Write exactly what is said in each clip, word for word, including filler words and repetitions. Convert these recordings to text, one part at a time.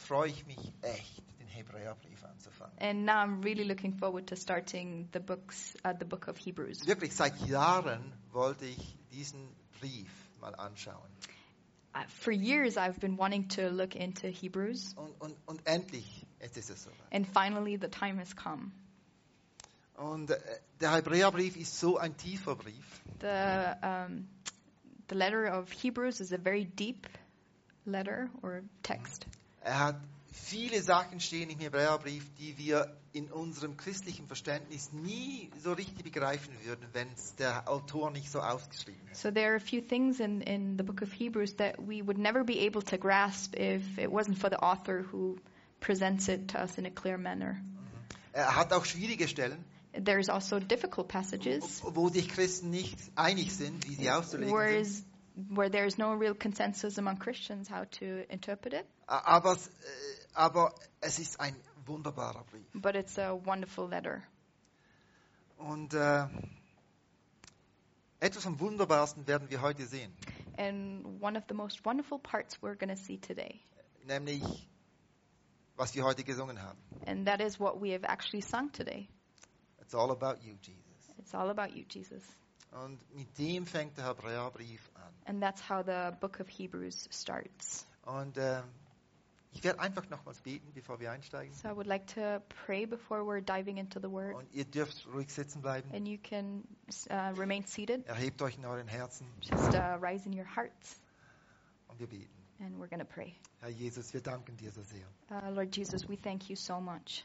freue ich mich echt, den Hebräerbrief anzufangen. And now I'm really looking forward to starting the books, uh, the book of Hebrews. Wirklich, seit Jahren wollte ich diesen Brief mal anschauen. Uh, for years, I've been wanting to look into Hebrews, Und, und, und endlich, jetzt ist es soweit. and finally the time has come. Und äh, der Hebräerbrief ist so ein tiefer Brief. The um, the letter of Hebrews is a very deep letter or text. Er hat viele Sachen stehen im Hebräerbrief, die wir in unserem christlichen Verständnis nie so richtig begreifen würden, wenn es der Autor nicht so ausgeschrieben hätte. So there are a few things in, in the book of Hebrews that we would never be able to grasp if it wasn't for the author who presents it to us in a clear manner. Er hat auch schwierige Stellen, There's also difficult passages wo sich Christen nicht einig sind, wie sie auszulegen where, sind. is, where there's no real consensus among Christians how to interpret it, Aber, es- äh, aber es ist ein wunderbarer Brief. but it's a wonderful letter. Und äh, etwas vom Wunderbarsten werden wir heute sehen, And one of the most wonderful parts we're going to see today, nämlich was wir heute gesungen haben. and that is what we have actually sung today. It's all about you, Jesus. It's all about you, Jesus. Und mit dem fängt der Hebräerbrief an. And that's how the book of Hebrews starts. Und äh, ich werde einfach nochmals beten, bevor wir einsteigen. So I would like to pray before we're diving into the word. Und ihr dürft ruhig sitzen bleiben. And you can uh, remain seated. Erhebt euch in euren Herzen Just uh, rise in your hearts. und wir beten. And we're going to pray. Herr Jesus, wir danken dir so sehr. Uh, Lord Jesus, we thank you so much.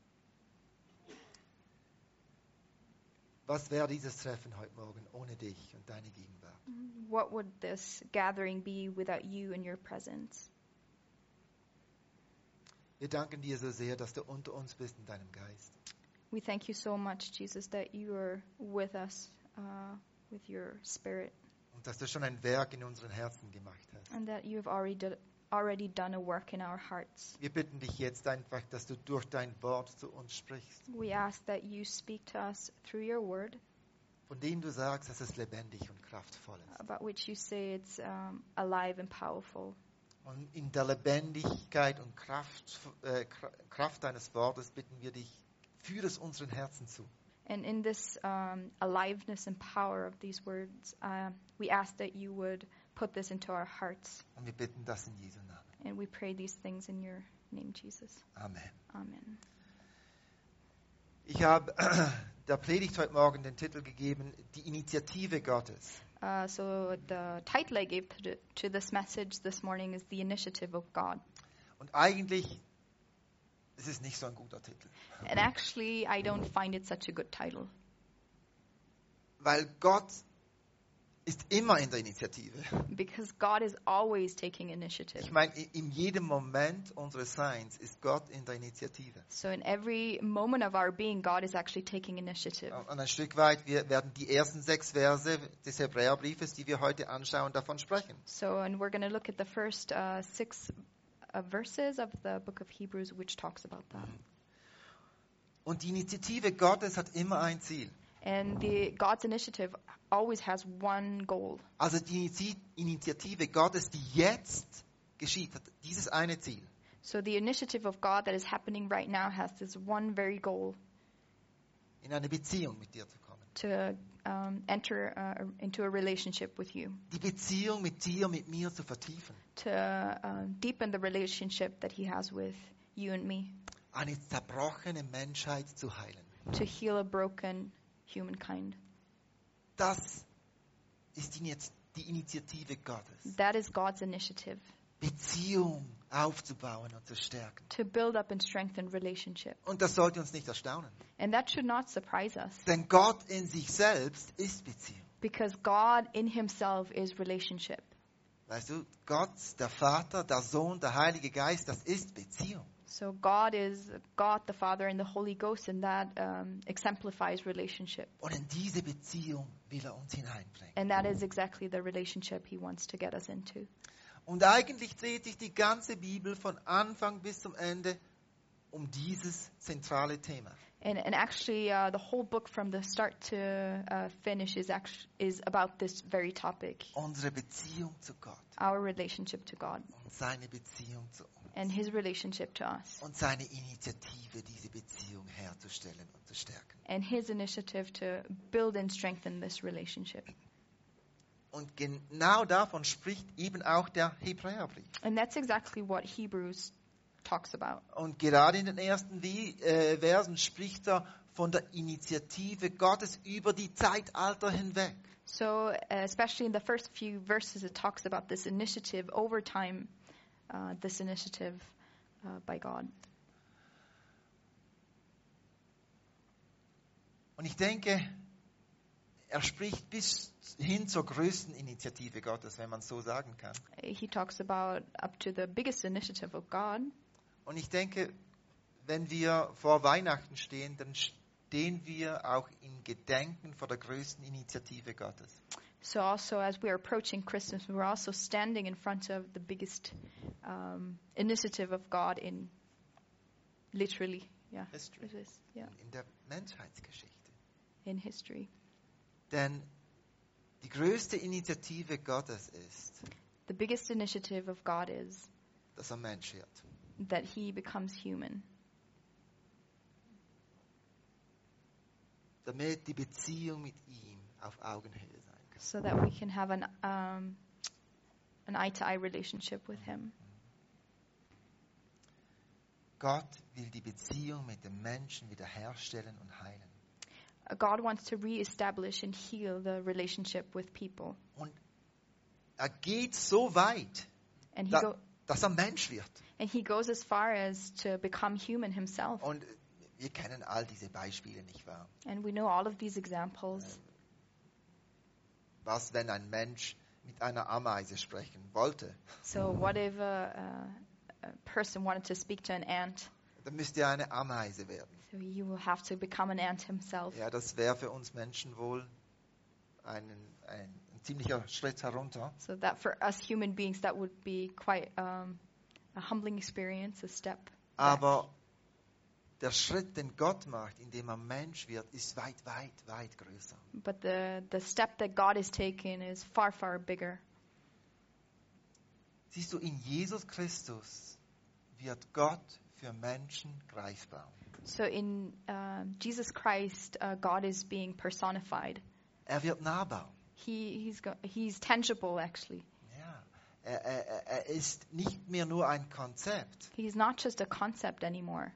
Was wäre dieses Treffen heute Morgen ohne dich und deine Gegenwart? What would this gathering be without you and your presence? Wir danken dir so sehr, dass du unter uns bist in deinem Geist. We thank you so much, Jesus, that you are with us uh, with your spirit Und dass du schon ein Werk in unseren Herzen gemacht hast. and that you have already, do- already done a work in our hearts. Wir bitten dich jetzt einfach, dass du durch dein Wort zu uns sprichst. We ask that you speak to us through your word, Von dem du sagst, dass es lebendig und kraftvoll ist. about which you say it's um, alive and powerful. Und in der Lebendigkeit und Kraft, äh, Kra- Kraft deines Wortes bitten wir dich, führe es unseren Herzen zu. And in this um, aliveness and power of these words, uh, we ask that you would put this into our hearts. Und wir bitten das in Jesu Namen. And we pray these things in your name, Jesus. Amen. Amen. Ich habe der Predigt heute Morgen den Titel gegeben, die Initiative Gottes. Uh, so the title I gave to, the, to this message this morning is The Initiative of God. Und eigentlich ist es nicht so ein guter Titel. And actually, I don't find it such a good title. Weil Gott ist immer in der Initiative. Because God is always taking initiative. Ich meine, i- in jedem Moment unseres Seins ist Gott in der Initiative. So in every moment of our being, God is actually taking initiative. Und ein Stück weit wir werden die ersten sechs Verse des Hebräerbriefes, die wir heute anschauen, davon sprechen. So, and we're going to look at the first uh, six uh, verses of the book of Hebrews, which talks about that. Und die Initiative Gottes hat immer ein Ziel. And the God's initiative always has one goal. Also die Inizi- Initiative Gottes, die jetzt geschieht, hat dieses eine Ziel. So the initiative of God that is happening right now has this one very goal: In eine Beziehung mit dir zu kommen. to um, enter uh, into a relationship with you, Die Beziehung mit dir, mit mir zu vertiefen. to uh, deepen the relationship that He has with you and me, Eine zerbrochene Menschheit zu heilen. to heal a broken humankind. Das ist die Ini- die Initiative Gottes. That is God's initiative, Beziehung aufzubauen und zu stärken. to build up and strengthen relationship. Und das sollte uns nicht erstaunen. And that should not surprise us, Denn Gott in sich selbst ist Beziehung. because God in Himself is relationship. Weißt du, Gott, der Vater, der Sohn, der Heilige Geist, das ist Beziehung. So God is God the Father and the Holy Ghost, and that um, exemplifies relationship. Und in diese Beziehung will er uns hineinbringen. And that is exactly the relationship He wants to get us into. Und eigentlich dreht sich die ganze Bibel von Anfang bis zum Ende um dieses zentrale Thema. And, and actually, uh, the whole book from the start to uh, finish is actually is about this very topic: Unsere Beziehung zu Gott our relationship to God und seine Beziehung zu uns. and his relationship to us, und seine Initiative, diese Beziehung herzustellen und zu stärken. and his initiative to build and strengthen this relationship. Und genau davon spricht eben auch der Hebräerbrief. And that's exactly what Hebrews talks about. Und gerade in den ersten Wie- äh, Versen spricht er von der Initiative Gottes über die Zeitalter hinweg. So, uh, especially in the first few verses, it talks about this initiative over time, uh, this initiative uh, by God. Und ich denke, er spricht bis hin zur größten Initiative Gottes, wenn man so sagen kann. He talks about up to the biggest initiative of God. Und ich denke, wenn wir vor Weihnachten stehen, dann stehen wir auch in Gedenken vor der größten Initiative Gottes. So also as we are approaching Christmas, we're also standing in front of the biggest um, initiative of God in literally, yeah, History. it is, yeah, In der Menschheitsgeschichte. in history. Denn die größte Initiative Gottes ist, The biggest initiative of God is dass er Mensch wird. that he becomes human, Damit die Beziehung mit ihm auf Augenhöhe sein kann. so that we can have an um, an eye-to-eye relationship with him. Gott will die Beziehung mit dem Menschen wiederherstellen und heilen. Uh, God wants to reestablish and heal the relationship with people, Und er geht so weit, and he da, go dass er Mensch wird. and he goes as far as to become human himself. Und wir kennen all diese Beispiele, nicht wahr? And we know all of these examples. Was, wenn ein Mensch mit einer Ameise sprechen wollte? So what if a, a, a person wanted to speak to an ant? Dann müsste er eine Ameise werden. So he will have to become an ant himself. Ja, das wäre für uns Menschen wohl ein, ein, ein ziemlicher Schritt herunter. So that for us human beings, that would be quite um, a humbling experience, a step back. Aber der Schritt, den Gott macht, indem er Mensch wird, ist weit, weit, weit größer. But the, the step that God is taking is far, far bigger. Siehst du, in Jesus Christus wird Gott für Menschen greifbar. So in uh, Jesus Christ, uh, God is being personified. Er wird nahbar. He, he's, go- he's tangible, actually. Ja, er, er, er ist nicht mehr nur ein Konzept. He's not just a concept anymore.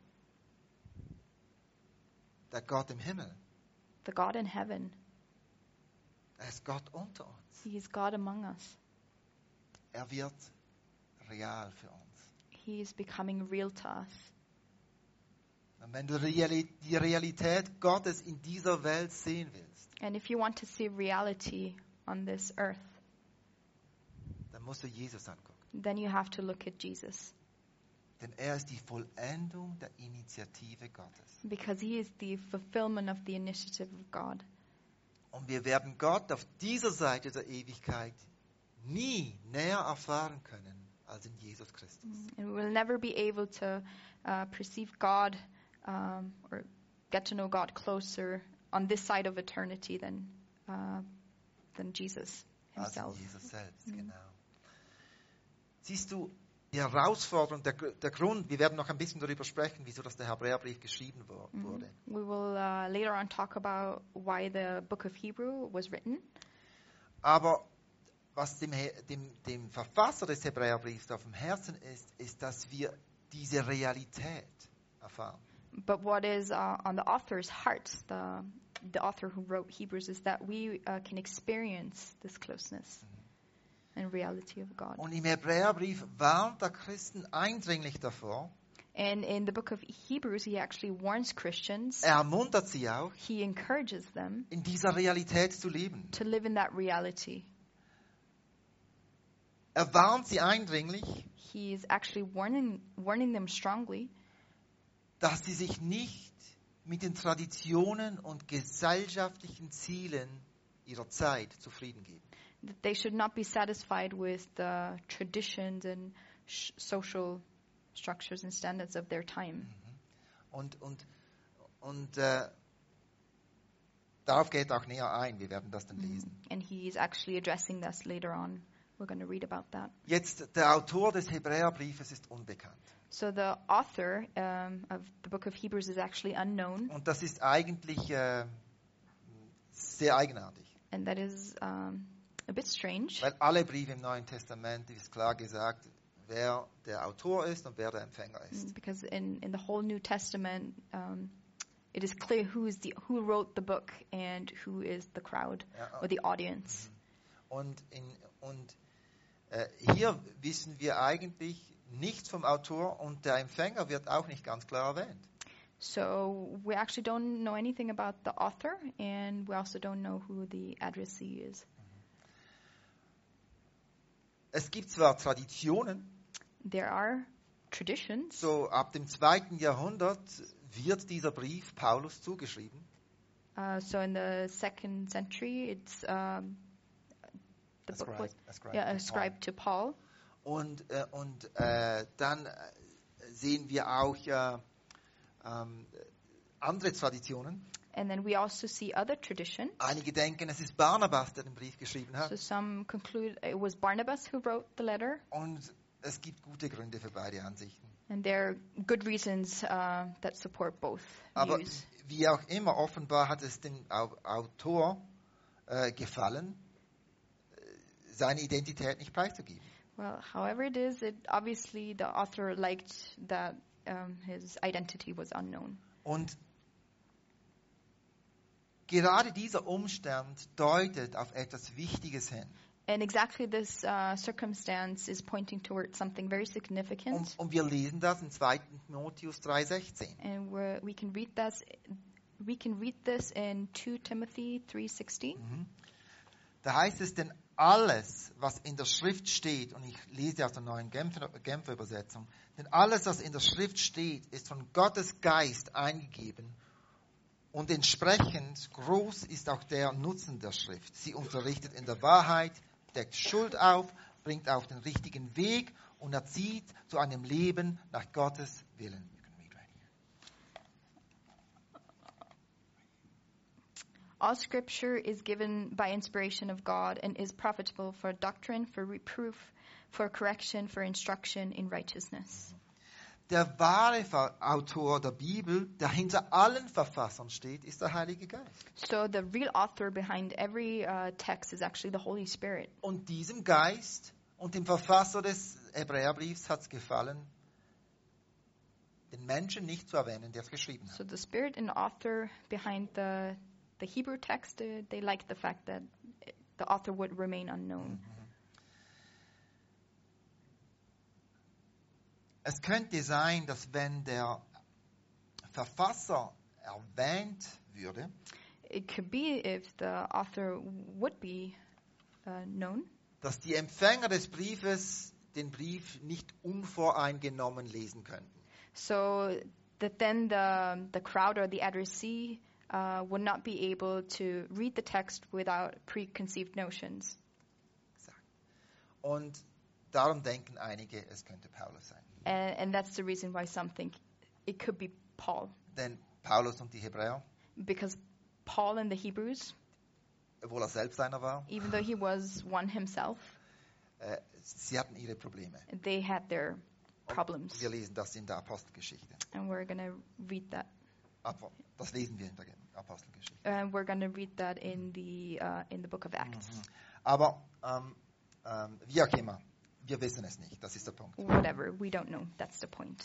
Der Gott im Himmel, The God in heaven. er ist Gott unter uns. He's God among us. Er wird real für uns. He is becoming real to us. Und wenn du Reali- die Realität Gottes in dieser Welt sehen willst, And if you want to see reality on this earth, dann musst du Jesus angucken. then you have to look at Jesus. Denn er ist die Vollendung der Initiative Gottes. Because he is the fulfillment of the initiative of God. Und wir werden Gott auf dieser Seite der Ewigkeit nie näher erfahren können als in Jesus Christus. And we'll never be able to uh, perceive God um, or get to know God closer on this side of eternity than, uh, than Jesus Als in himself. Jesus selbst, genau. Siehst du, die Herausforderung, der, Gr- der Grund, wir werden noch ein bisschen darüber sprechen, wieso das der Hebräerbrief geschrieben wo- wurde. We will uh, later on talk about why the book of Hebrew was written. Aber was dem, He- dem, dem Verfasser des Hebräerbriefs auf dem Herzen ist, ist, dass wir diese Realität erfahren. But what is uh, on the author's heart, the the author who wrote Hebrews, is that we uh, can experience this closeness and reality of God. Und im Hebräerbrief warnt der Christen eindringlich davor, And in the book of Hebrews, he actually warns Christians. er ermuntert sie auch, He encourages them in dieser Realität zu leben. to live in that reality. Er warnt sie eindringlich, He is actually warning warning them strongly dass sie sich nicht mit den Traditionen und gesellschaftlichen Zielen ihrer Zeit zufrieden geben. that they should not be satisfied with the traditions and sh- social structures and standards of their time. Und, und, und äh, darauf geht er auch näher ein. Wir werden das dann lesen. And he is actually addressing this later on We're going to read about that. Jetzt, der Autor des Hebräerbriefes ist unbekannt. So the author um, of the book of Hebrews is actually unknown, Und das ist eigentlich äh, sehr eigenartig. and that is um, a bit strange, Weil alle Briefe im Neuen Testament ist klar gesagt, wer der Autor ist und wer der Empfänger ist. because in, in the whole New Testament, um, it is clear who is the who wrote the book and who is the crowd Ja, or the audience. und in, und äh, hier wissen wir eigentlich nichts vom Autor und der Empfänger wird auch nicht ganz klar erwähnt. So we actually don't know anything about the author, and we also don't know who the addressee is. Es gibt zwar Traditionen, There are traditions. so ab dem zweiten Jahrhundert wird dieser Brief Paulus zugeschrieben. Uh, so in the second century, it's um, the book was Ascribed- ascribed yeah, to Paul. ascribed to Paul. Und, äh, und äh, dann äh, sehen wir auch äh, ähm, andere Traditionen. And then we also see other traditions. Einige denken, es ist Barnabas, der den Brief geschrieben hat. So some conclude it was Barnabas who wrote the letter, Und es gibt gute Gründe für beide Ansichten. and there are good reasons uh, that support both Aber views. wie auch immer, offenbar hat es dem Au- Autor äh, gefallen, äh, seine Identität nicht preiszugeben. Well, however it is, it obviously the author liked that um, his identity was unknown. Und gerade dieser Umstand deutet auf etwas Wichtiges hin. And exactly this uh, circumstance is pointing towards something very significant. Und, und wir lesen das in zweiten Timotheus drei sechzehn. And we're, we can read this. We can read this in Second Timothy three sixteen. Da heißt es, denn alles, was in der Schrift steht, und ich lese aus der neuen Genfer, Genfer Übersetzung, denn alles, was in der Schrift steht, ist von Gottes Geist eingegeben und entsprechend groß ist auch der Nutzen der Schrift. Sie unterrichtet in der Wahrheit, deckt Schuld auf, bringt auf den richtigen Weg und erzieht zu einem Leben nach Gottes Willen. All scripture is given by inspiration of God and is profitable for doctrine, for reproof, for correction, for instruction in righteousness. Der wahre Ver- Autor der Bibel, der hinter allen Verfassern steht, ist der Heilige Geist. So the real author behind every uh, text is actually the Holy Spirit. Und diesem Geist und dem Verfasser des Hebräerbriefs hat es gefallen, den Menschen nicht zu erwähnen, der es geschrieben hat. So the spirit and author behind the the Hebrew text, uh, they liked the fact that the author would remain unknown. Es könnte sein, dass wenn der Verfasser erwähnt würde, It could be if the author would be uh, known, dass die Empfänger des Briefes den Brief nicht unvoreingenommen lesen könnten. so that then the the crowd or the addressee uh, would not be able to read the text without preconceived notions. Und darum denken einige, es könnte Paulus sein. And, and that's the reason why some think it could be Paul, Denn Paulus und die Hebräer, because Paul and the Hebrews, obwohl er selbst einer war, even though he was one himself, äh, sie hatten ihre Probleme. they had their problems. Wir lesen das in der Apostelgeschichte. And we're going to read that. Aber das lesen wir in der Apostelgeschichte. And we're going to read that in the uh, in the book of Acts. Aber ähm, ähm, wie auch immer, wir wissen es nicht. Das ist der Punkt. Whatever, we don't know. That's the point.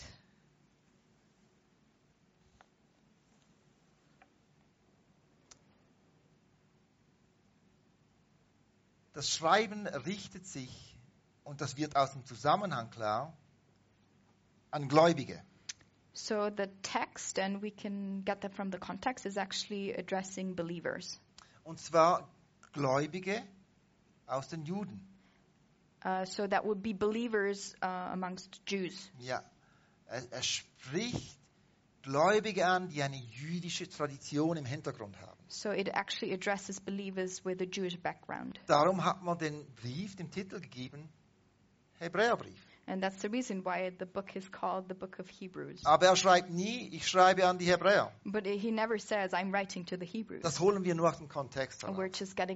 Das Schreiben richtet sich, und das wird aus dem Zusammenhang klar, an Gläubige. So the text, and we can get that from the context, is actually addressing believers. Und zwar Gläubige aus den Juden. Uh, so that would be believers uh, amongst Jews. Ja, er, er spricht Gläubige an, die eine jüdische Tradition im Hintergrund haben. So it actually addresses believers with a Jewish background. Darum hat man den Brief den Titel gegeben, Hebräerbrief. And that's the reason why the book is called the Book of Hebrews. Aber er schreibt nie, ich schreibe an die Hebräer. But he never says, I'm writing to the Hebrews. Das holen wir nur aus dem Kontext And we're heraus. just getting it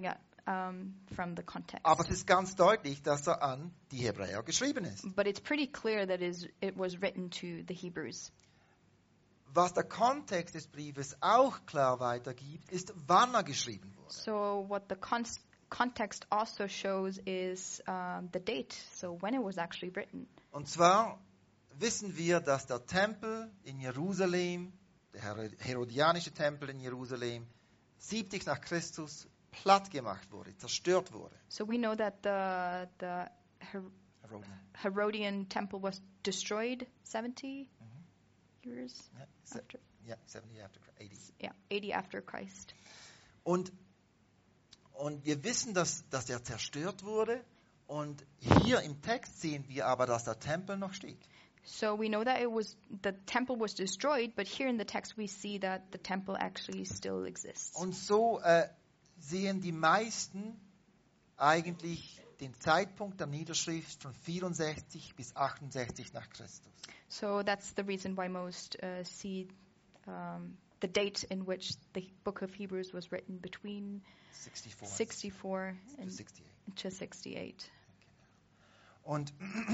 um, from the context. Aber es ist ganz deutlich, dass er an die Hebräer geschrieben ist. But it's pretty clear that is, it was written to the Hebrews. Was der Kontext des Briefes auch klar weitergibt, ist, wann er geschrieben wurde. So what the con- context also shows is um, the date, so when it was actually written. Und zwar wissen wir, dass der Tempel in Jerusalem, der herodianische Tempel in Jerusalem, siebzig nach Christus platt gemacht wurde, zerstört wurde. So we know that the the Her- Herodian. Herodian temple was destroyed seventy years Ja, se- after, ja, seventy after eighty. yeah, eighty after Christ. Und, und wir wissen, dass, dass er zerstört wurde. Und hier im Text sehen wir aber, dass der Tempel noch steht. So we know that it was the temple was destroyed, but here in the text we see that the temple actually still exists. Und so äh, sehen die meisten eigentlich den Zeitpunkt der Niederschrift von vierundsechzig bis achtundsechzig nach Christus. So that's the reason why most uh, see um, the date in which the book of Hebrews was written between sixty-four sixty-four to and sixty-eight. to sixty-eight. Und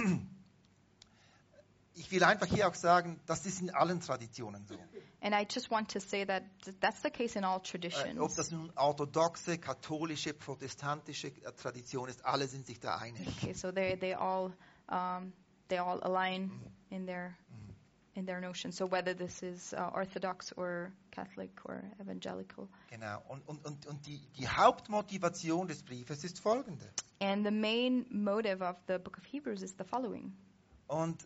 ich will einfach hier auch sagen, das ist in allen Traditionen so. And I just want to say that th- that's the case in all Äh, traditions. ob das nun orthodoxe, katholische, protestantische äh, Tradition ist, alle sind sich da einig. Okay, so they they all um, they all align in their in their notion. So whether this is uh, Orthodox or Catholic or evangelical. Genau. Und, und, und, und die, die Hauptmotivation des Briefes ist folgende. And the main motive of the book of Hebrews is the following. Und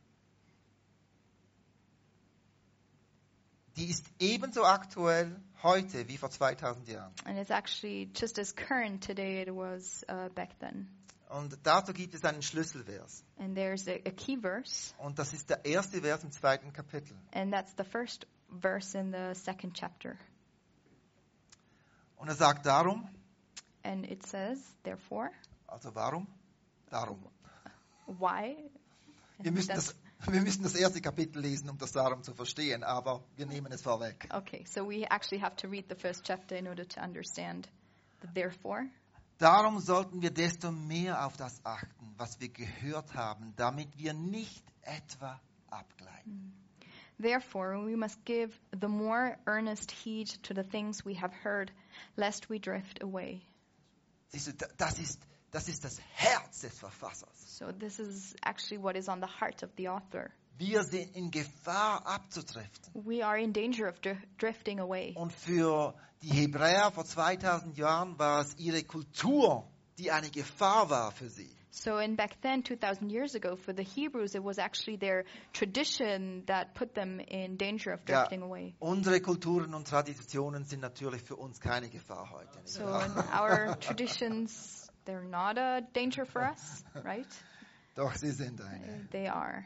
die ist ebenso aktuell heute wie vor zweitausend Jahren. And it's actually just as current today it was uh, back then. Und dazu gibt es einen Schlüsselvers. And there's a, a key verse, Und das ist der erste Vers im zweiten Kapitel. and that's the first verse in the second chapter. Und er sagt darum, And it says, therefore, also warum? Darum. why? Wir müssen, That's- das, wir müssen das erste Kapitel lesen, um das Darum zu verstehen, aber wir nehmen es vorweg. Okay, so we actually have to read the first chapter in order to understand the therefore. Darum sollten wir desto mehr auf das achten, was wir gehört haben, damit wir nicht etwa abgleiten. Therefore, we must give the more earnest heed to the things we have heard, lest we drift away. Siehst du, da- das ist, das ist das Herz des Verfassers. So this is actually what is on the heart of the author. Wir sind in Gefahr abzudriften. We are in danger of dr- drifting away. Und für die Hebräer vor zweitausend Jahren war es ihre Kultur, die eine Gefahr war für sie. So in back then, two thousand years ago, for the Hebrews, it was actually their tradition that put them in danger of Ja, drifting away. unsere Kulturen und Traditionen sind natürlich für uns keine Gefahr heute. Nicht So wahr? in our traditions, they're not a danger for us, right? Doch, sie sind eine. They are.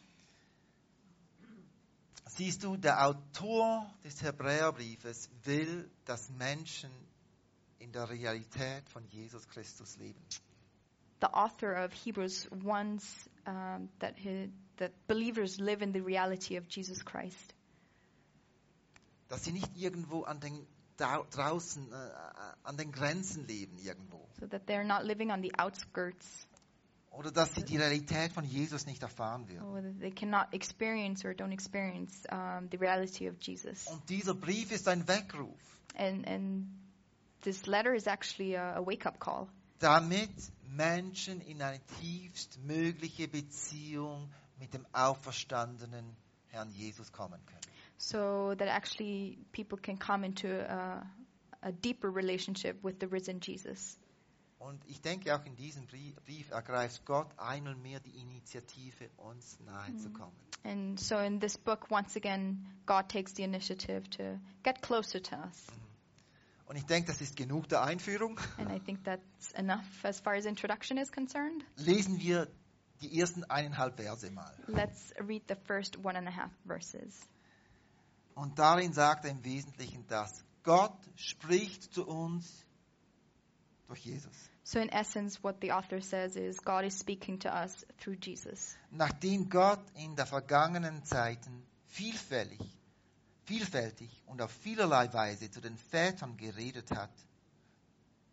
Siehst du, der Autor des Hebräerbriefes will, dass Menschen in der Realität von Jesus Christus leben. The author of Hebrews wants um, that his, that believers live in the reality of Jesus Christ. Dass sie nicht irgendwo an den da, draußen, äh, an den Grenzen leben irgendwo. So that they're not living on the outskirts, Oder dass sie die Realität von Jesus nicht erfahren werden. or that they cannot experience or don't experience um, the reality of Jesus. Und dieser Brief ist ein Weckruf, And and this letter is actually a, a wake-up call, damit Menschen in eine tiefstmögliche Beziehung mit dem auferstandenen Herrn Jesus kommen können. so that actually people can come into a, a deeper relationship with the risen Jesus. Und ich denke, auch in diesem Brief, Brief ergreift Gott einmal mehr die Initiative, uns nahe zu kommen. And so in this book, once again, God takes the initiative to get closer to us. Und ich denke, das ist genug der Einführung. And I think that's enough as far as introduction is concerned. Lesen wir die ersten eineinhalb Verse mal. Let's read the first one and a half verses. Und darin sagt er im Wesentlichen das: Gott spricht zu uns durch Jesus. So in essence, what the author says is God is speaking to us through Jesus. Nachdem Gott in der vergangenen Zeiten vielfältig, vielfältig und auf vielerlei Weise zu den Vätern geredet hat,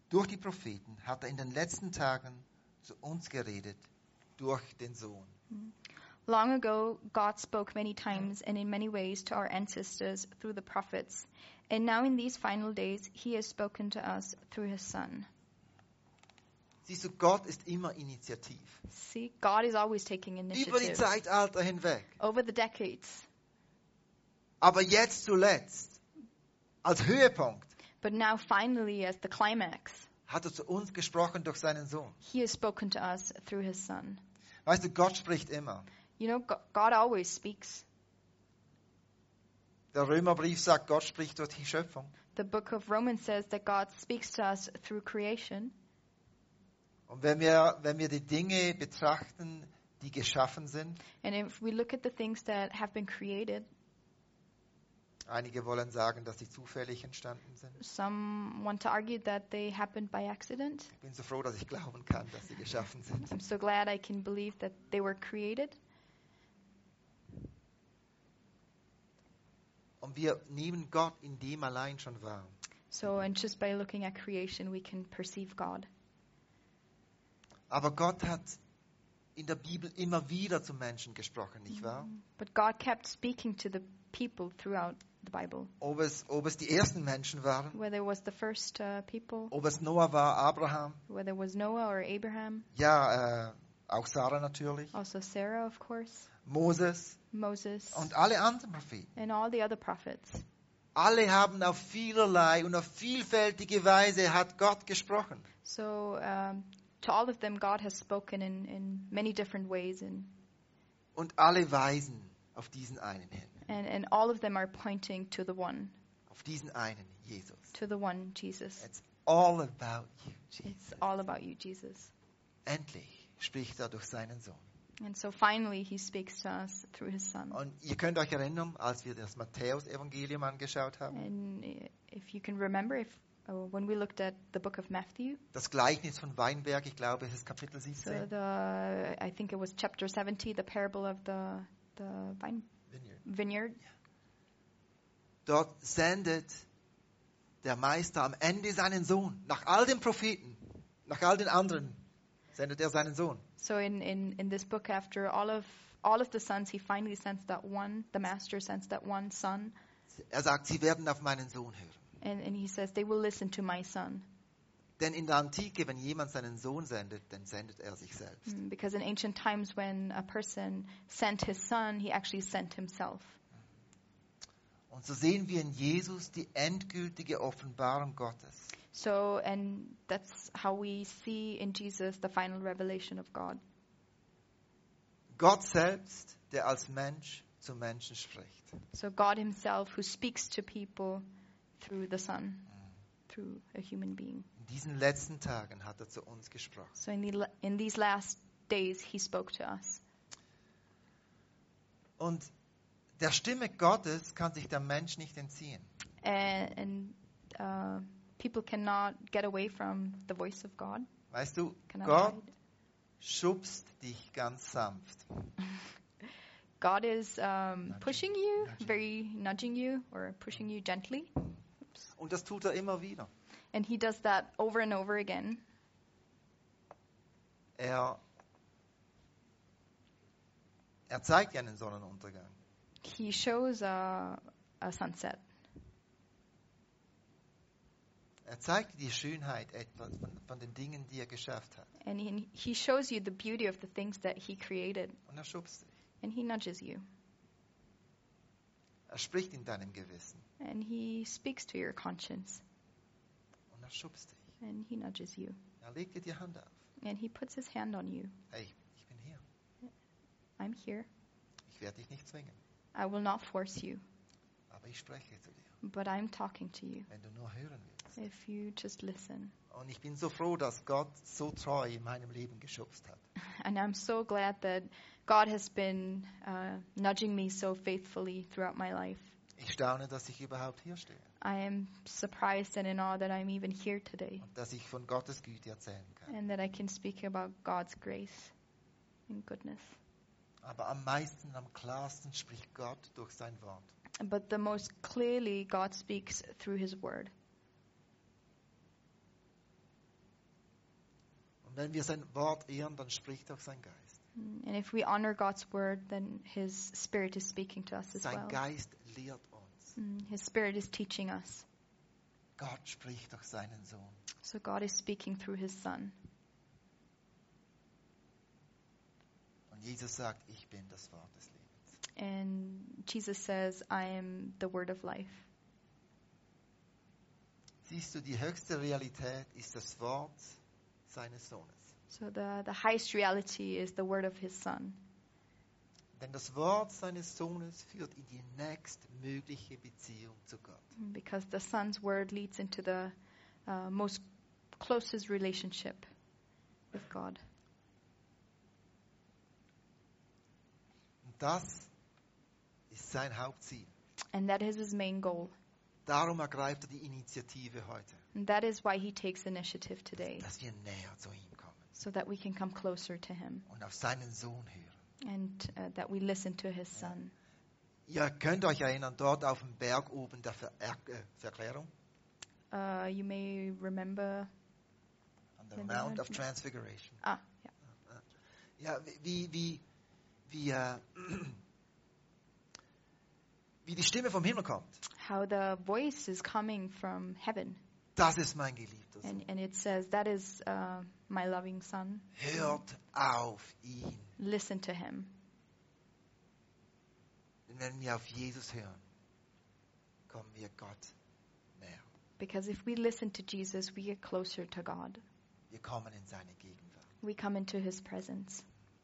Durch die Propheten hat er in den letzten Tagen zu uns geredet, durch den Sohn. Long ago, God spoke many times and in many ways to our ancestors through the prophets. And now in these final days, he has spoken to us through his Son. Siehst du, Gott ist immer initiativ. See, God is always taking Über die initiative Zeitalter hinweg. over the decades. Aber jetzt zuletzt, als Höhepunkt, But now finally, as the climax, hat er zu uns gesprochen durch seinen Sohn. he has spoken to us through his Son. Weißt du, Gott spricht immer. You know, Go- God always speaks. Der Römerbrief sagt, Gott spricht durch die Schöpfung. The book of Romans says that God speaks to us through creation. Und wenn wir, wenn wir die Dinge betrachten, die geschaffen sind, And if we look at the things that have been created, einige wollen sagen, dass sie zufällig entstanden sind. some want to argue that they happened by accident. Ich bin so froh, dass ich glauben kann, dass sie geschaffen sind. I'm so glad I can believe that they were created. Und wir nehmen Gott in dem allein schon wahr. So, and just by looking at creation, we can perceive God. Aber Gott hat in der Bibel immer wieder zu Menschen gesprochen, nicht wahr? But God kept speaking to the people throughout the Bible. Ob es, ob es die ersten Menschen waren, Whether it was the first uh, people, ob es Noah war, Abraham, whether it was Noah or Abraham, ja, äh, auch Sarah natürlich, also Sarah, of course, Moses Moses, und alle anderen Propheten. and all the other prophets. Alle haben auf vielerlei und auf vielfältige Weise hat Gott gesprochen. So, um, to all of them, God has spoken in, in many different ways, and, Und alle weisen auf diesen einen hin, and, and all of them are pointing to the one, auf diesen einen, Jesus. to the one, Jesus. It's all about you, Jesus. It's all about you, Jesus. Endlich spricht er durch seinen Sohn. And so finally, he speaks to us through his Son. Und ihr könnt euch erinnern, als wir das Matthäus-Evangelium angeschaut haben, And uh, if you can remember, if uh, when we looked at the book of Matthew, das Gleichnis von Weinberg, ich glaube, es ist Kapitel so siebzehn. the I think it was chapter seventy, the parable of the the vine Vineyard. vineyard. Dort sendet der Meister am Ende seinen Sohn. Nach all den Propheten, nach all den anderen, sendet er seinen Sohn. So in, in, in this book, after all of all of the sons, he finally sends that one. The master sends that one son, Er sagt, sie werden auf meinen Sohn hören. and, and he says they will listen to my son. Denn in der Antike, wenn jemand seinen Sohn sendet, dann sendet er sich selbst. Mm, Because in ancient times, when a person sent his son, he actually sent himself. Und so sehen wir in Jesus die endgültige Offenbarung Gottes. So, and that's how we see in Jesus the final revelation of God. Gott selbst, der als Mensch zu Menschen spricht. So God himself who speaks to people through the Son, through a human being. In diesen letzten Tagen hat er zu uns gesprochen. So in, the, in these last days, he spoke to us. Und der Stimme Gottes kann sich der Mensch nicht entziehen. And, and uh, people cannot get away from the voice of God. Weißt du, Cannot Gott hide. schubst dich ganz sanft. God is um, Nudging. pushing you, Nudging. very nudging you, or pushing you gently. Oops. Und das tut er immer wieder. And he does that over and over again. Er, er zeigt dir einen Sonnenuntergang. He shows a, a sunset. Er zeigt dir die Schönheit etwas von, von den Dingen, die er geschafft hat. And he, he shows you the beauty of the things that he created. Und er schubst dich. And he nudges you. Er spricht in deinem Gewissen. And he speaks to your conscience. Und er schubst dich. And he nudges you. Er legt dir die Hand auf. And he puts his hand on you. Hey, ich bin hier. I'm here. Ich werde dich nicht zwingen. I will not force you. Aber ich spreche zu dir. But I'm talking to you. Wenn du nur hören willst. If you just listen. Und ich bin so froh, dass Gott so treu in meinem Leben geschubst hat. And I'm so glad that God has been uh, nudging me so faithfully throughout my life. Ich staune, dass ich überhaupt hier stehe. I am surprised and in awe that I'm even here today. Und dass ich von Gottes Güte erzählen kann. And that I can speak about God's grace and goodness. Aber am meisten, am klarsten spricht Gott durch sein Wort. But the most clearly, God speaks through his word. wenn wir sein Wort ehren, dann spricht auch sein Geist. And if we honor God's word, then His Spirit is speaking to us as Sein well. Geist lehrt uns. Mm, His Spirit is teaching us. Gott spricht durch seinen Sohn. So God is speaking through His Son. Und Jesus sagt, ich bin das Wort des Lebens. And Jesus says, I am the word of life. Siehst du, die höchste Realität ist das Wort seines Sohnes. So the, the highest reality is the word of His Son. Denn das Wort seines Sohnes führt in die nächstmögliche Beziehung zu Gott. Because the Son's word leads into the uh, most closest relationship with God. Und das ist sein Hauptziel. And that is His main goal. Darum ergreift er die Initiative heute, And that is why He takes initiative today, dass wir näher zu ihm kommen so that we can come closer to Him und auf seinen Sohn hören. and uh, that we listen to His Son. Ihr könnt euch erinnern, dort auf dem Berg oben der Ver äh, Verklärung, Uh, you may remember. an the Den Mount Moment. of Transfiguration. Ah, yeah. Ja, wie, wie, wie, äh, wie die Stimme vom Himmel kommt. How the voice is coming from heaven. Das ist mein geliebter Sohn. And, and it says, that is uh, my loving Son. Hört auf ihn. Listen to Him. Denn wenn wir auf Jesus hören, kommen wir Gott näher. Because if we listen to Jesus, we get closer to God. Wir kommen in seine Gegenwart. We come into His presence.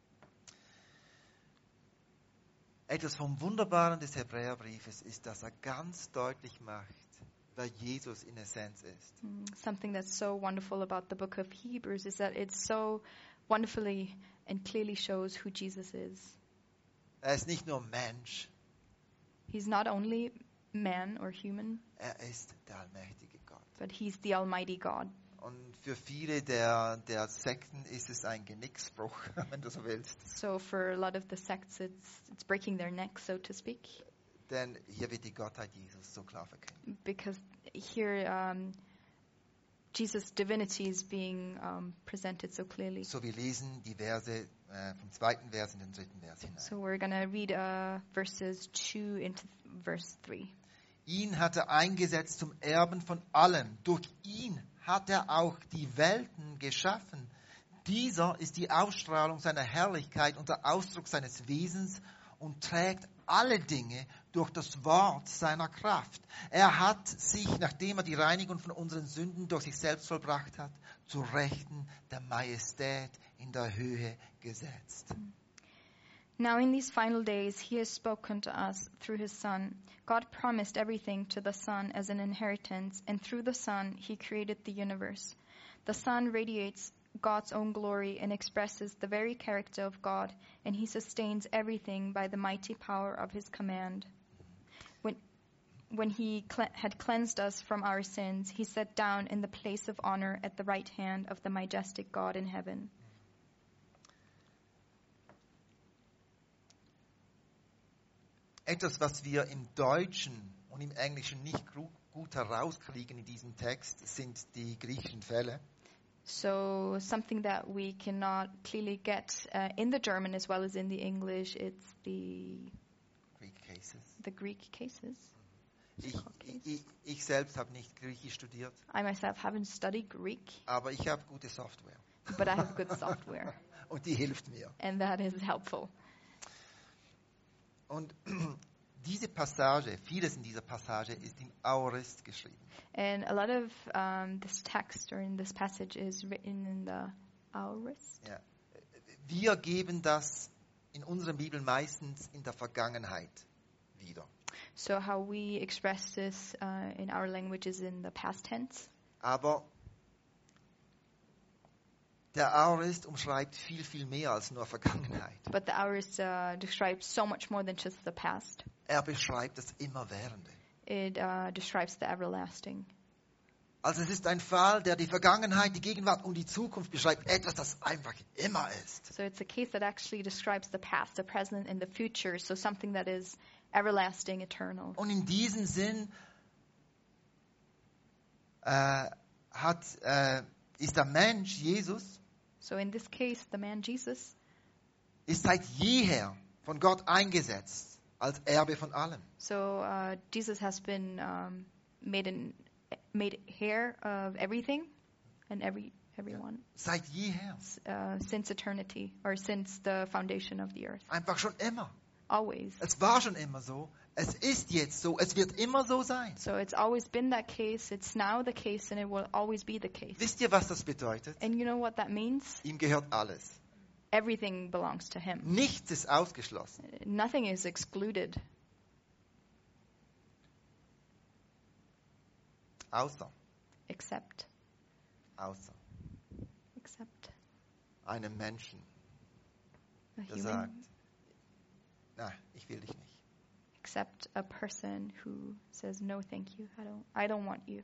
Etwas vom Wunderbaren des Hebräerbriefes ist, dass er ganz deutlich macht, wer Jesus in Essenz ist. Mm, Something that's so wonderful about the book of Hebrews is that it so wonderfully and clearly shows who Jesus is. Er ist nicht nur Mensch, He's not only man or human, er ist der allmächtige Gott. but He's the Almighty God. Und für viele der, der Sekten ist es ein Genicksbruch, wenn du so willst. So for a lot of the sects, it's it's breaking their neck, so to speak, Denn hier wird die Gottheit Jesus so klar verkündet. because here um, Jesus' divinity is being um, presented so clearly. So, wir lesen die Verse äh, vom zweiten Vers in den dritten Vers hinein. So we're gonna read uh, verses two into verse three. Ihn hat er eingesetzt zum Erben von allem. Durch ihn hat er auch die Welten geschaffen. Dieser ist die Ausstrahlung seiner Herrlichkeit und der Ausdruck seines Wesens und trägt alle Dinge durch das Wort seiner Kraft. Er hat sich, nachdem er die Reinigung von unseren Sünden durch sich selbst vollbracht hat, zu Rechten der Majestät in der Höhe gesetzt. Now in these final days he has spoken to us through his Son. God promised everything to the Son as an inheritance, and through the Son he created the universe. The Son radiates God's own glory and expresses the very character of God, and he sustains everything by the mighty power of his command. When, when he cle- had cleansed us from our sins, he sat down in the place of honor at the right hand of the majestic God in heaven. Etwas, was wir im Deutschen und im Englischen nicht gru- gut herauskriegen in diesem Text, sind die griechischen Fälle. So something that we cannot clearly get uh, in the German as well as in the English, it's the Greek cases. the Greek cases. Ich, ich, ich selbst habe nicht Griechisch studiert, I myself haven't studied Greek, aber ich habe gute Software. but I have good software, Und die hilft mir. and that is helpful. Und diese Passage, vieles in dieser Passage ist im Aorist geschrieben. And a lot of um, this text or in this passage is written in the aorist. Ja. Wir geben das in unserer Bibel meistens in der Vergangenheit wieder. So how we express this uh, in our language is in the past tense. Aber der Aorist umschreibt viel, viel mehr als nur Vergangenheit. But the aorist uh, describes so much more than just the past. Er beschreibt das Immerwährende. It uh, describes the everlasting. Also es ist ein Fall, der die Vergangenheit, die Gegenwart und die Zukunft beschreibt. Etwas, das einfach immer ist. So it's a case that actually describes the past, the present, and the future. So something that is everlasting, eternal. Und in diesem Sinn äh, hat, äh, ist der Mensch, Jesus, So in this case, the man Jesus ist seit jeher von Gott eingesetzt als Erbe von allem. So uh, Jesus has been um, made an, made heir of everything and every everyone Seit jeher. uh, since eternity or since the foundation of the earth. Einfach schon immer. Always. Es war schon immer so. Es ist jetzt so. Es wird immer so sein. So it's always been that case. It's now the case, and it will always be the case. Wisst ihr, was das bedeutet? And you know what that means? Ihm gehört alles. Everything belongs to him. Nichts ist ausgeschlossen. Nothing is excluded. Außer, Except, außer except einem Menschen, a der human, sagt, na, ich will dich nicht. except a person who says no, thank you. I don't. I don't want you.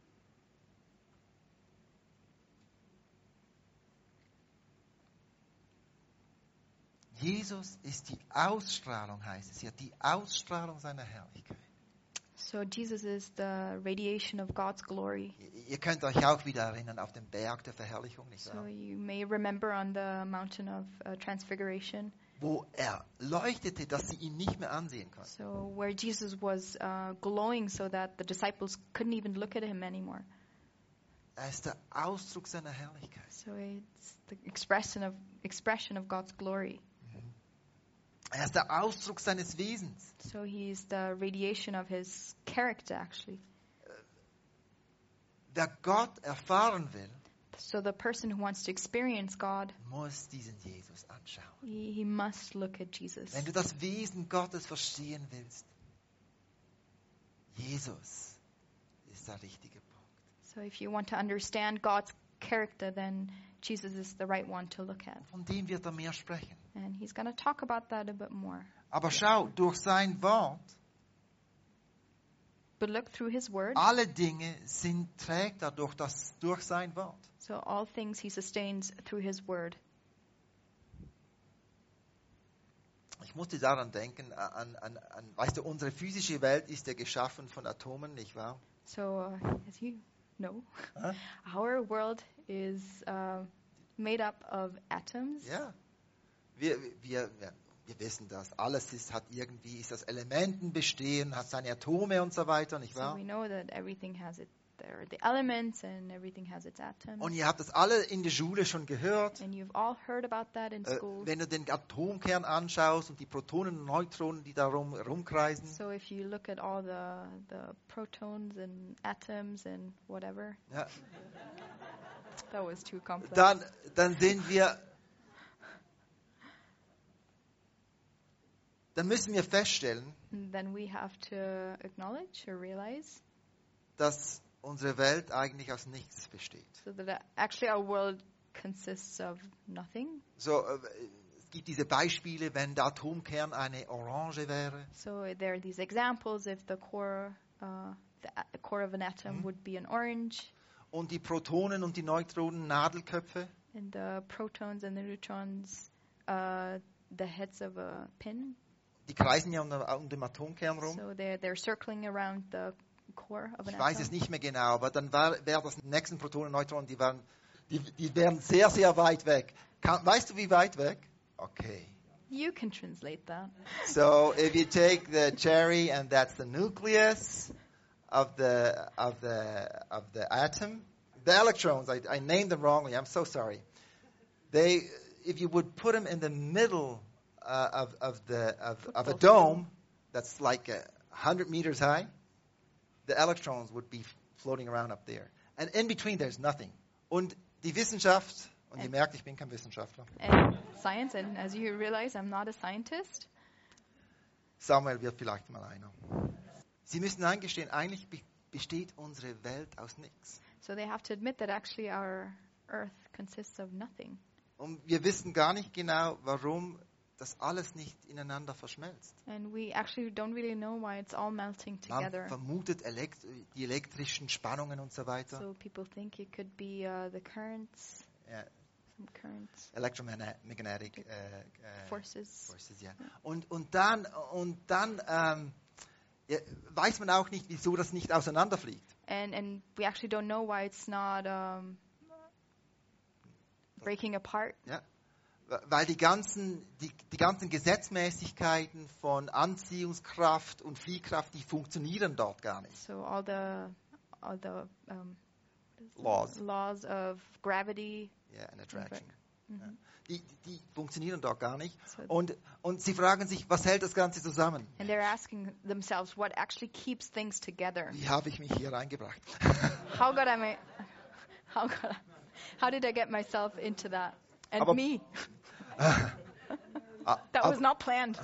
Jesus ist die Ausstrahlung, heißt es hier, die Ausstrahlung seiner Herrlichkeit. So Jesus is the radiation of God's glory. Ihr könnt euch auch wieder erinnern auf den Berg der Verherrlichung, nicht So wahr? you may remember on the mountain of uh, transfiguration. Wo er leuchtete, dass sie ihn nicht mehr ansehen konnten. So where Jesus was uh, glowing so that the disciples couldn't even look at him anymore. Er ist der Ausdruck seiner Herrlichkeit. So it's the expression of expression of God's glory. Er ist der Ausdruck seines Wesens. So he's the radiation of his character, actually. Wer Gott erfahren will, So the person who wants to experience God, muss diesen Jesus anschauen. he, he must look at Jesus. Wenn du das Wesen Gottes verstehen willst, Jesus ist der richtige Punkt. So if you want to understand God's character, then Jesus is the right one to look at. Von dem wird er mehr sprechen. And he's going to talk about that a bit more. Aber schau, durch sein Wort, But look through his word. alle Dinge sind trägt er durch, das, durch sein Wort. So all things he sustains through his word. Ich musste daran denken, an, an, an, weißt du, unsere physische Welt ist ja geschaffen von Atomen, nicht wahr? So uh, as you know, Huh? our world is uh, made up of atoms. Ja. Wir, wir, wir, wir wissen das. Alles ist, hat irgendwie, ist aus Elementen bestehen, hat seine Atome und so weiter, nicht So wahr? we know that everything has it. There are the elements, and everything has its atoms. Und ihr habt das alle in der Schule schon gehört. And you've all heard about that in Äh, school. wenn du den Atomkern anschaust und die Protonen und Neutronen, die darum rumkreisen, So if you look at all the the protons and atoms and whatever, ja, that was too complex. dann, dann sehen wir, dann müssen wir feststellen, And then we have to acknowledge or realize dass unsere Welt eigentlich aus nichts besteht. so that uh, actually our world consists of nothing. So, äh, es gibt diese Beispiele, wenn der Atomkern eine Orange wäre, So there are these examples. If the core, uh, the a- core of an atom would be an orange, und die Protonen und die Neutronen Nadelköpfe, and the protons and the neutrons, uh, the heads of a pin. die kreisen ja um, um den Atomkern rum. So they're they're circling around the core of an Ich weiß es atom. nicht mehr genau, aber dann wäre wär das nächsten Protonen und Neutronen, die wären, die, die wären sehr, sehr weit weg. Kann, weißt du, wie weit weg? Okay. You can translate that. So if you take the cherry and that's the nucleus of the of the of the atom, the electrons, I, I named them wrongly. I'm so sorry. They, if you would put them in the middle uh, of of the of, of a dome that's like a hundred meters high, the electrons would be floating around up there, and in between there's nothing. Und die Wissenschaft, und ihr merkt, ich bin kein Wissenschaftler. And science, and as you realize, I'm not a scientist. Samuel wird vielleicht mal einer. Sie müssen eingestehen, eigentlich be- besteht unsere Welt aus nichts. So they have to admit that actually our earth consists of nothing. Und wir wissen gar nicht genau, warum das alles nicht ineinander verschmelzt. And we actually don't really know why it's all melting Man together. vermutet elekt- die elektrischen Spannungen und so weiter. So people think it could be uh, the currents, Ja, some currents, electromagnetic äh, äh, forces. forces, ja. Und, und dann, und dann ähm, ja, weiß man auch nicht, wieso das nicht auseinanderfliegt. And and we actually don't know why it's not um, breaking apart. Ja? Weil die ganzen, die, die ganzen Gesetzmäßigkeiten von Anziehungskraft und Fliehkraft, die funktionieren dort gar nicht. So all the all the um, Laws. laws of gravity. Ja, and attraction. Mhm. Ja. Die, die funktionieren dort gar nicht. So- Und, und sie fragen sich, was hält das Ganze zusammen? And they're asking themselves what actually keeps things together. Wie habe ich mich hier reingebracht? How got I ma- how got I- how did I get myself into that? And Aber- me. Ah, That was aber, not planned.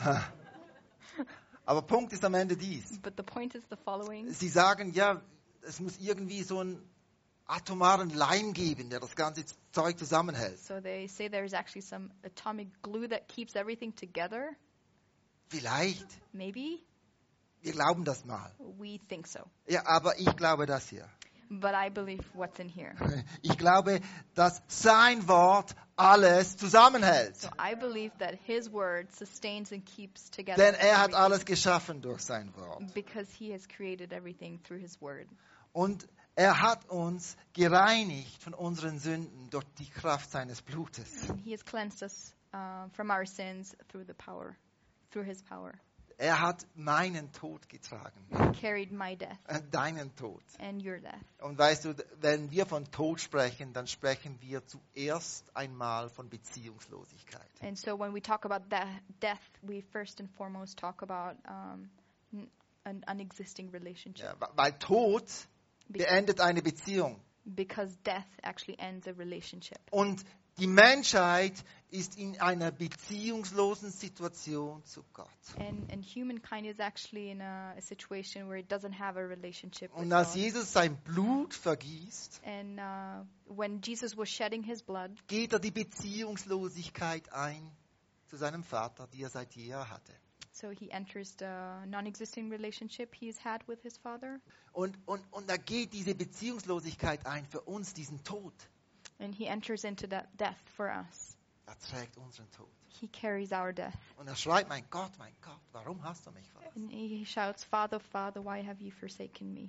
aber Punkt ist am Ende dies. But the point is the following. Sie sagen, ja, es muss irgendwie so einen atomaren Leim geben, der das ganze Zeug zusammenhält. So they say there's actually some atomic glue that keeps everything together. Vielleicht. Maybe. Wir glauben das mal. We think so. Ja, aber ich glaube das hier. But I believe what's in here. Ich glaube, dass sein Wort alles zusammenhält. So I believe that his word sustains and keeps together. Denn er hat everything. alles geschaffen durch sein Wort. Because he has created everything through his word. Und er hat uns gereinigt von unseren Sünden durch die Kraft seines Blutes. And he has cleansed us uh, from our sins through the power, through his power. Er hat meinen Tod getragen. He carried my death Äh, Deinen Tod. and your death. Und weißt du, wenn wir von Tod sprechen, dann sprechen wir zuerst einmal von Beziehungslosigkeit. And so when we talk about that death, we first and foremost talk about um, n- an unexisting relationship. Ja, wa- weil Tod beendet eine Beziehung. Because death actually ends a relationship. Und die Menschheit ist in einer beziehungslosen Situation zu Gott. And, and humankind is actually in a, a situation where it doesn't have a relationship with Und als God. Jesus sein Blut vergießt, And uh, when Jesus was shedding his blood, geht er die Beziehungslosigkeit ein zu seinem Vater, die er seit jeher hatte. so he enters the non-existing relationship he's had with his father. Und, und, und er geht diese Beziehungslosigkeit ein für uns, diesen Tod. And he enters into that death for us. Er trägt unseren Tod. He carries our death. Und er schreit, mein Gott, mein Gott, warum hast du mich verlassen? And he shouts, Father, Father, why have you forsaken me?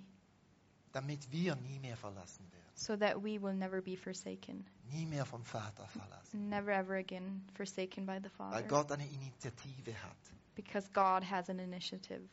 Damit wir nie mehr verlassen werden. So that we will never be forsaken. Nie mehr vom Vater verlassen. Never ever again forsaken by the Father. Weil Gott eine Initiative hat, Because God has an initiative.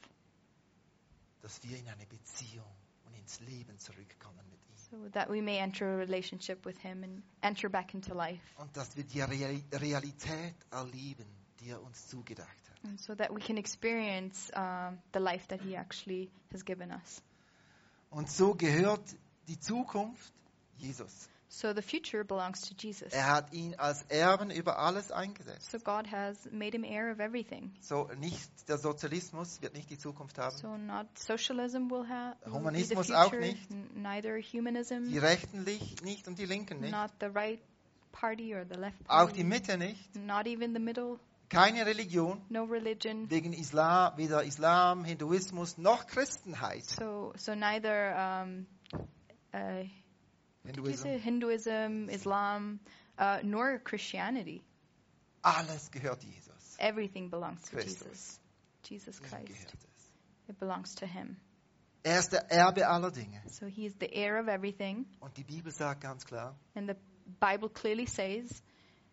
dass wir in eine Beziehung und ins Leben zurückkommen mit ihm. So that we may enter a relationship with him and enter back into life. Und dass wir die Real- Realität erleben, die er uns zugedacht hat. And so that we can experience um, the life that he actually has given us. Und so gehört die Zukunft Jesus. So the future belongs to Jesus. Er hat ihn als Erben über alles eingesetzt. So God has made him heir of everything. So nicht der Sozialismus wird nicht die Zukunft haben. So not socialism will have will be the Humanismus future, auch nicht. n- neither humanism, Die Rechten nicht, nicht und die Linken nicht. not the right party or the left Auch party, die Mitte nicht. not even the middle, Keine Religion. no religion. Wegen Islam, weder Islam, Hinduismus noch Christenheit. So so neither um, uh, did you say Hinduism. Hinduism, Islam, uh, nor Christianity. Alles gehört Jesus. Everything belongs to Christus. Jesus. Jesus Ihm Christ. gehört es. It belongs to him. Er ist der Erbe aller Dinge. So he is the heir of everything. Und die Bibel sagt ganz klar, And the Bible clearly says,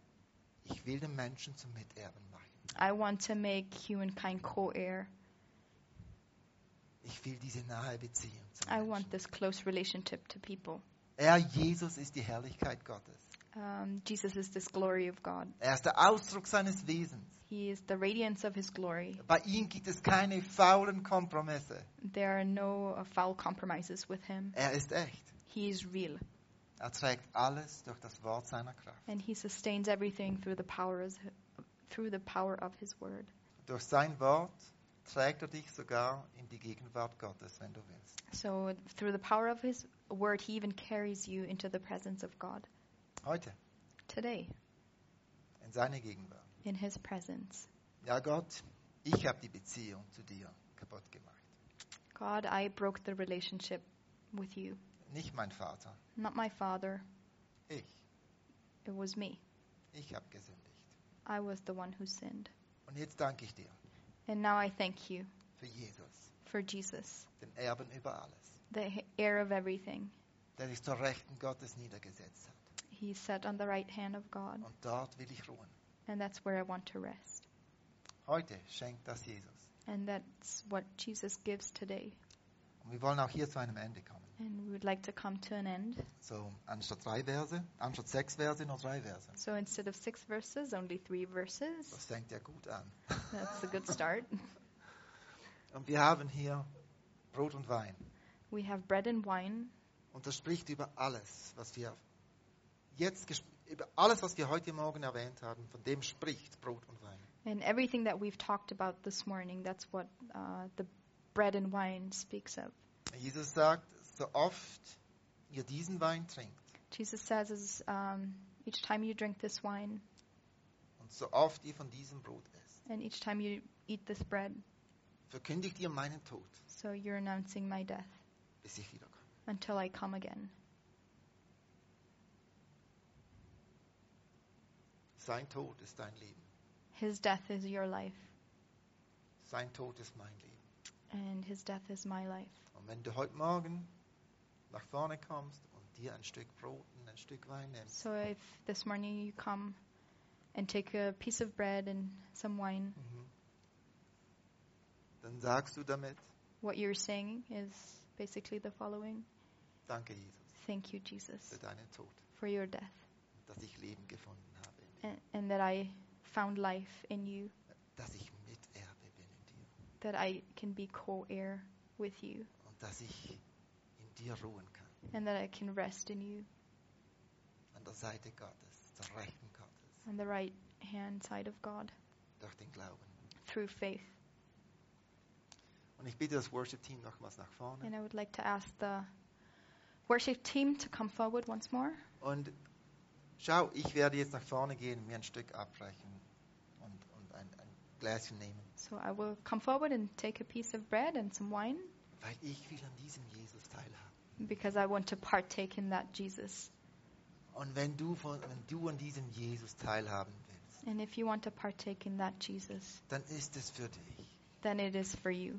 ich will den Menschen zum Miterben machen. I want to make humankind co-heir. Ich will diese nahe Beziehung zum I Menschen. want this close relationship to people. Er, Jesus, ist die Herrlichkeit Gottes. Um, Jesus is this glory of God. Er ist der Ausdruck seines Wesens. He is the radiance of his glory. Bei ihm gibt es keine faulen Kompromisse. There are no uh, foul compromises with him. Er ist echt. He is real. Er trägt alles durch das Wort seiner Kraft. And he sustains everything through the power of, through the power of his word. Durch sein Wort trägt er dich sogar in die Gegenwart Gottes, wenn du willst. So through the power of his word, he even carries you into the presence of God. Heute, Today, in seine Gegenwart. in his presence. Ja, Gott, ich habe die Beziehung zu dir kaputt gemacht. God, I broke the relationship with you. Nicht mein Vater, Not my father, ich. it was me. Ich habe gesündigt. I was the one who sinned. Und jetzt danke ich dir And now I thank you für Jesus, for Jesus, den Erben über alles, the heir of everything. der dich zur Rechten Gottes niedergesetzt hat. He's set on the right hand of God. Und dort will ich ruhen. And that's where I want to rest. Heute schenkt das Jesus. And that's what Jesus gives today. Und wir wollen auch hier zu einem Ende kommen. And we would like to come to an end. So, anstatt drei Verse, anstatt sechs Verse, nur drei Verse. So instead of six verses, only three verses. Das fängt ja gut an. That's a good start. Und wir haben hier Brot und Wein. We have bread and wine. Und das spricht über alles, was wir jetzt, ges- über alles, was wir heute Morgen erwähnt haben, von dem spricht Brot und Wein. And everything that we've talked about this morning, that's what uh, the bread and wine speaks of. Jesus sagt, so oft ihr diesen Wein trinkt Jesus says, is, um, each time you drink this wine und so oft ihr von diesem Brot esst, and each time you eat this bread, verkündigt ihr meinen Tod, so you're announcing my death bis ich wiederkomme. until I come again. Sein Tod ist dein Leben. His death is your life, Sein Tod ist mein Leben. and his death is my life. Und wenn du heute Morgen nach vorne kommst und dir ein Stück Brot und ein Stück Wein nimmst, So if this morning you come and take a piece of bread and some wine, mhm, dann sagst du damit, what you're saying is basically the following. danke Jesus Thank you, Jesus, für deinen Tod, for your death, dass ich Leben gefunden habe in dir, and, and that I found life in you, dass ich Miterbe bin in dir that I can be co-heir with you, und dass ich in dir ruhen kann, and that I can rest in you an der Seite Gottes, zur Rechten Gottes, on the right hand side of God durch den Glauben. through faith. Und ich bitte das Worship-Team nochmals nach vorne. And I would like to ask the worship team to come forward once more. Und schau, ich werde jetzt nach vorne gehen, mir ein Stück abbrechen und, und ein, ein Gläschen nehmen, So I will come forward and take a piece of bread and some wine weil ich will an diesem Jesus teilhaben. because I want to partake in that Jesus. Und wenn du, von, wenn du an diesem Jesus teilhaben willst, And if you want to partake in that Jesus, dann ist es für dich. then it is for you.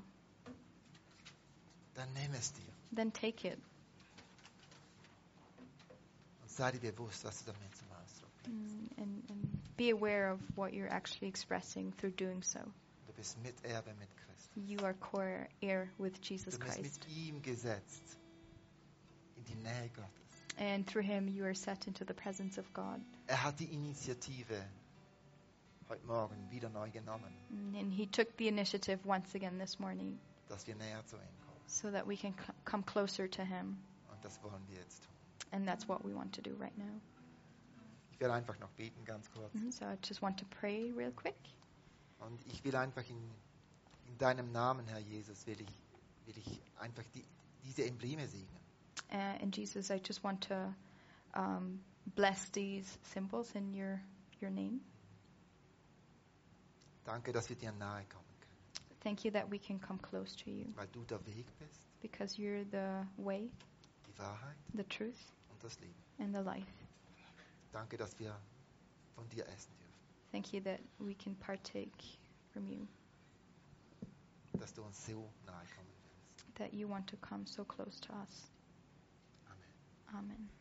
Dann nimm es dir Then take it und sei dir bewusst, was du damit zum Ausdruck bringst. mm, and, and be aware of what you're actually expressing through doing so. Du bist Miterbe mit Christus. You are co-heir with Jesus Du bist Christ. mit ihm gesetzt in die Nähe Gottes. And through him you are set into the presence of God. Er hat die Initiative heute Morgen wieder neu genommen, Mm, And he took the initiative once again this morning dass wir näher zu ihm kommen. so that we can c- come closer to him. Und das wollen wir jetzt tun. And that's what we want to do right now. Ich werde einfach noch beten, ganz kurz. Mhm, So I just want to pray real quick. Und ich will einfach in, in deinem Namen, Herr Jesus, will ich, will ich einfach die, diese Embleme segnen. Uh, and Jesus, I just want to um, bless these symbols in your your name. Danke, dass wir dir nahe kommen können, Thank you that we can come close to you weil du der Weg bist, because you're the way, die Wahrheit the truth, und das Leben. and the life. Danke, dass wir von dir essen dürfen, Thank you that we can partake from you, dass du uns so nahe kommen willst. that you want to come so close to us. Amen. Amen.